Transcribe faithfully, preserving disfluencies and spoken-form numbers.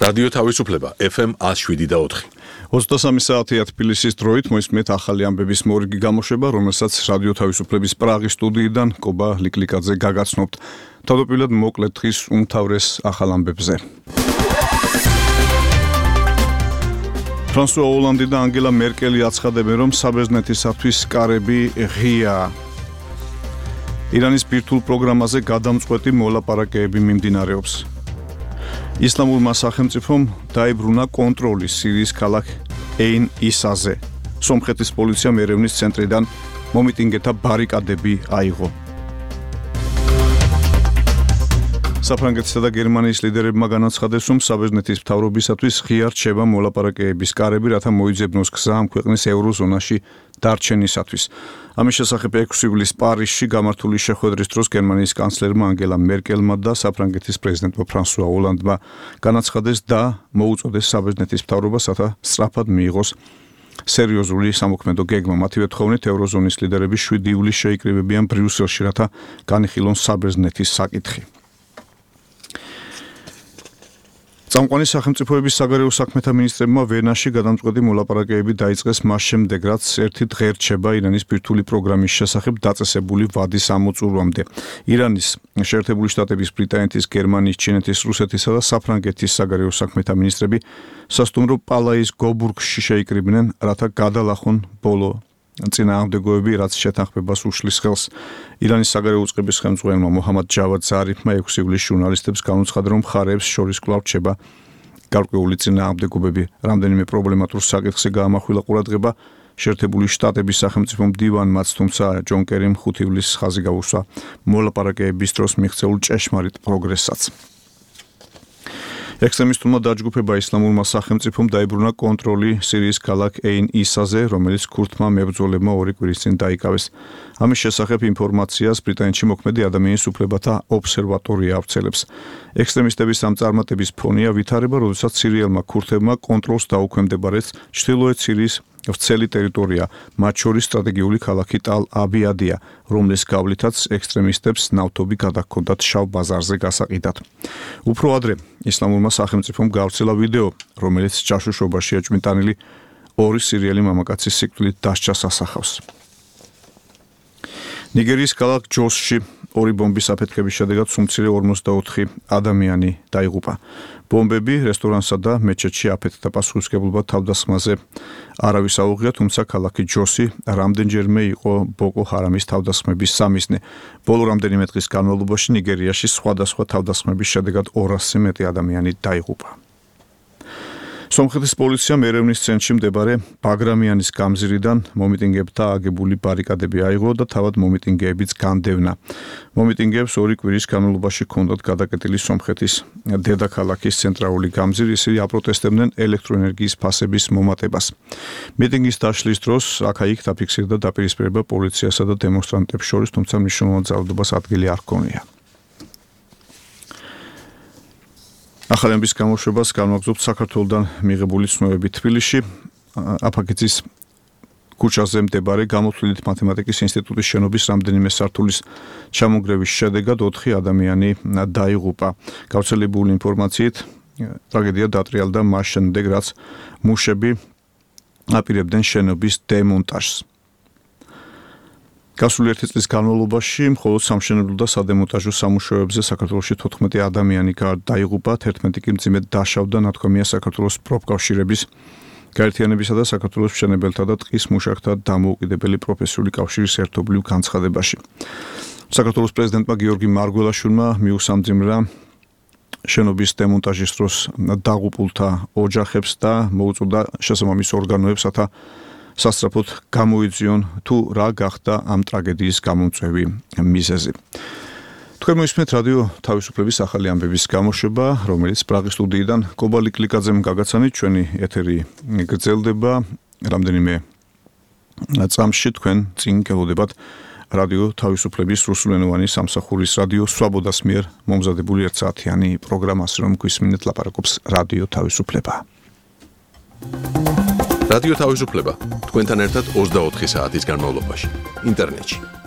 რადიო თავისუფლება ეფ ემ one oh seven და four. ოცდასამი საათია თბილისის დროით მოისმენთ ახალი ამბების მორიგი გამოშვება, რომელსაც რადიო თავისუფლების პრაღის სტუდიიდან კობა ლიკლიკაძე გაგაცნობთ. თავდაპირველად მოკლედ დღის უმთავრეს ახალ ამბებზე. ფრანსუა ოლანდი და ანგელა მერკელი აცხადებენ, რომ საბერძნეთისათვის კარები ღიაა. ირანის ბირთვულ პროგრამაზე გადამწყვეტი მოლაპარაკებები მიმდინარეობს. ისლამურმა სახელმწიფომ დაიბრუნა კონტროლი სირიის ქალაქ ეინ ისაზე. სომხეთის პოლიციამ ერევნის ცენტრიდან მომიტინგეთა ბარიკადები აიღო. საფრანგეთისა და გერმანიის ლიდერებმა განაცხადეს, რომ საბერძნეთის მთავრობისათვის ღია რჩება მოლაპარაკებების კარები, რათა მოიძებნოს გზა ამ ქვეყნის ევროზონაში დარჩენისათვის. ამის შესახებ ექვსი ივლისს პარიზში გამართული შეხვედრის დროს გერმანიის კანცლერმა ანგელა მერკელმა და საფრანგეთის პრეზიდენტმა ფრანსუა ოლანდმა განაცხადეს და მოუწოდეს საბერძნეთის მთავრობას, რათა სწრაფად მიიღოს სერიოზული სამოქმედო გეგმა. მათივე თხოვნით ევროზონის ლიდერები შვიდი ივლისს შეიკრიბებიან ბრიუსელში, რათა განიხილონ საბერძნეთის საკითხი. წამყვანი სახელმწიფოების საგარეო საქმეთა მინისტრებმა ვენაში გადამწყვეტი მოლაპარაკებები დაიწყეს მას შემდეგ, რაც ერთი დღე რჩება ირანის ბირთვული პროგრამის შესახებ დაწესებული ვადის ამოწურვამდე. ირანის, შეერთებული შტატების, ბრიტანეთის, გერმანიის, ჩინეთის, რუსეთისა და საფრანგეთის საგარეო საქმეთა მინისტრები სასტუმრო პალაის გობურგში შეიკრიბნენ, რათა გადალახონ ბოლო წინააღმდეგოები, რაც შეთანხმებას უშლის ხელს. ირანის საგარეო უწყების ხელმძღვანელმა მოჰამად ჯავად ზარიფმა ექვსი ივლისს ჟურნალისტებს განუცხადა, რომ მხარეებს შორის კვლავ რჩება გარკვეული წინააღმდეგობები. რამდენიმე პრობლემატურ საკითხზე გაამახვილა ყურადღება შეერთებული შტატების სახელმწიფო მდივანმაც, თუმცა ჯონ კერიმ ხუთი ივლისს ხაზი გაუსვა მოლაპარაკებების დროს მიღწეულ ჭეშმარიტ პროგრესსაც. ექსტრემისტულმა დაჯგუფება ისლამურმა სახელმწიფომ დაიბრუნა კონტროლი სირიის ქალაქ ეინ ისაზე, რომელიც ქურთმა მებრძოლებმა ორი კვირის წინ დაიკავეს. ამის შესახებ ინფორმაციას ბრიტანეთში მოქმედი ადამიანის უფლებათა ობსერვატორია ავრცელებს. ექსტრემისტების ამ წარმატების ფონია ვითარება, როდესაც სირიელმა ქურთებმა კონტროლს დაუქვემდებარეს ჩრდილოეთ სირიის ვრცელი ტერიტორია, მათ შორის სტრატეგიული ქალაქი ტალ-აბიადია, რომლის გავლითაც ექსტრემისტებს ნავთობი გადაჰქონდათ შავ ბაზარზე გასაყიდად. უფრო ადრე ისლამურმა სახელმწიფომ გავრცელა ვიდეო, რომელიც ჯაშუშობაშია ჭმიტანილი ორი სირიელი მამაკაცის სიკვდილით დასჯას ასახავს. ნიგერიის ქალაქ ჯოსში ორი ბომბის აფეთქების შედეგად სუმცირე ორმოცდაოთხი ადამიანი დაიღუპა. ბომბები რესტორანსა და მეჩეთში აფეთქდა. პასუხისმგებლობა თავდასხმაზე არავის აუღია, თუმცა ქალაქი ჯოსი რამდენჯერმე იყო ბოკო ჰარამის თავდასხმების სამიზნე. ბოლო რამდენიმე დღის განმავლობაში ნიგერიაში სხვადასხვა თავდასხმების შედეგად ორასზე მეტი ადამიანი დაიღუპა. სომხეთის პოლიციამ ერევნის ცენტრში მდებარე ბაგრამიანის გამზირიდან მომიტინგეებთა აგებული ბარიკადები აიღო და თავად მომიტინგეებიც განდევნა. მომიტინგეებს ორი კვირის განმავლობაში ჰქონდათ გადაკეტილი სომხეთის დედაქალაქის ცენტრალური გამზირი, ისინი აპროტესტებდნენ ელექტროენერგიის ფასების მომატებას. მიტინგის დაშლის დროს აქა-იქ დაფიქსირდა დაპირისპირება პოლიციასა და დემონსტრანტებს შორის, თუმცა მნიშვნელოვან ძალადობას ადგილი არ ჰქონია. ახალი ამბის გამოშვებას განვაგრძობთ საქართველოდან მიღებული ცნობები. თბილისში აფაქეცის ქუჩაზე მდებარე გამოთვლით მათემატიკის ინსტიტუტის შენობის რამდენიმე სართულის ჩამონგრევის შედეგად ოთხი ადამიანი დაიღუპა. გავრცელებული ინფორმაციით ტრაგედია დატრიალდა მას შემდეგ, რაც მუშები აპირებდნენ შენობის დემონტაჟს. გასული ერთი წლის განმავლობაში მხოლოდ სამშენებლო და სადემონტაჟო სამუშაოებზე საქართველოში თოთხმეტი ადამიანი დაიღუპა, თერთმეტი კი მძიმედ დაშავდა, ნათქვამია საქართველოს პროფკავშირების გაერთიანებისა და საქართველოს მშენებელთა და ტყის მუშაკთა დამოუკიდებელი პროფესიული კავშირის ერთობლივ განცხადებაში. საქართველოს პრეზიდენტმა გიორგი მარგველაშვილმა მიუსამძიმრა შენობის დემონტაჟის დროს დაღუპულთა ოჯახებს და მოუწოდა შესაბამის ორგანოებს, რათა სასწრაფოდ გამოიძიონ თუ რა გახდა ამ ტრაგედიის გამომწვევი მიზეზი. თქვენ მოისმენთ რადიო თავისუფლების ახალი ამბების გამოშვება, რომელიც პრაღის სტუდიიდან კობა ლიკლიკაძემ გაგაცანით. ჩვენი ეთერი გრძელდება რამდენიმე წამში. თქვენ წინ გელოდებათ რადიო თავისუფლების რუსულენოვანი სამსახურის რადიო სვაბოდას მიერ მომზადებული ერთსაათიანი პროგრამას, რომ გვისმინეთ ლაპარაკობს რადიო თავისუფლება. რადიო თავისუფლება თქვენთან ერთად ოცდაოთხი საათის განმავლობაში ინტერნეტში.